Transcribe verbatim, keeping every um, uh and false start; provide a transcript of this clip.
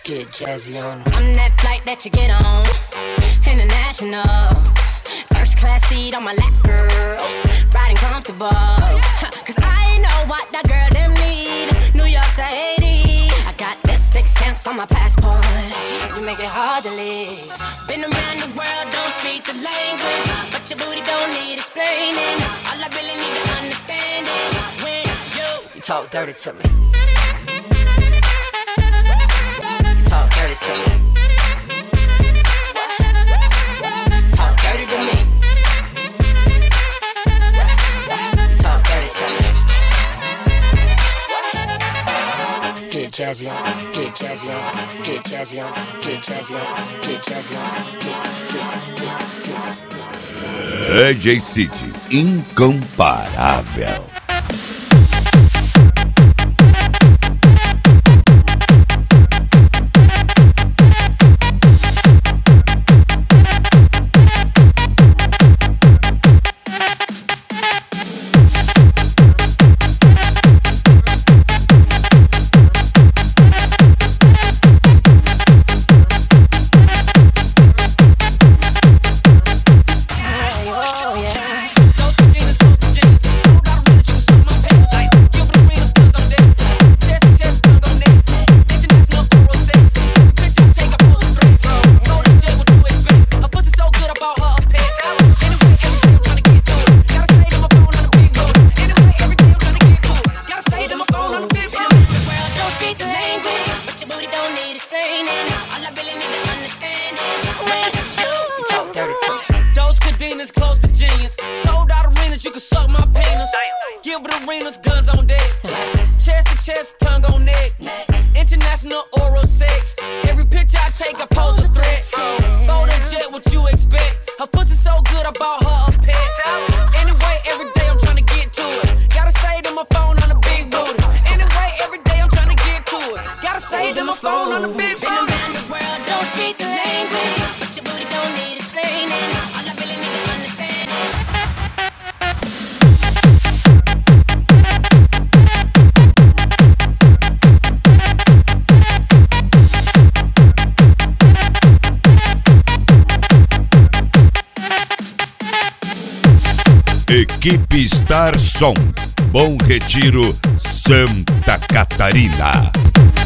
Get jazzy on. I'm that flight that you get on, international. First class seat on my lap, girl. Riding comfortable. Cause I know what that girl them need. New York to Haiti. I got lipstick stamps on my passport. You make it hard to live. Been around the world, don't speak the language, but your booty don't need explaining. All I really need to understand is when you, you talk dirty to me. Talk dirty to me. Talk dirty to me. Talk dirty to me. Get jazzy on, get jazzy on, get jazzy on, get jazzy on, get jazzy on, get, get, get, get. D J City, incomparável. Equipe Star Som, Bom Retiro, Santa Catarina.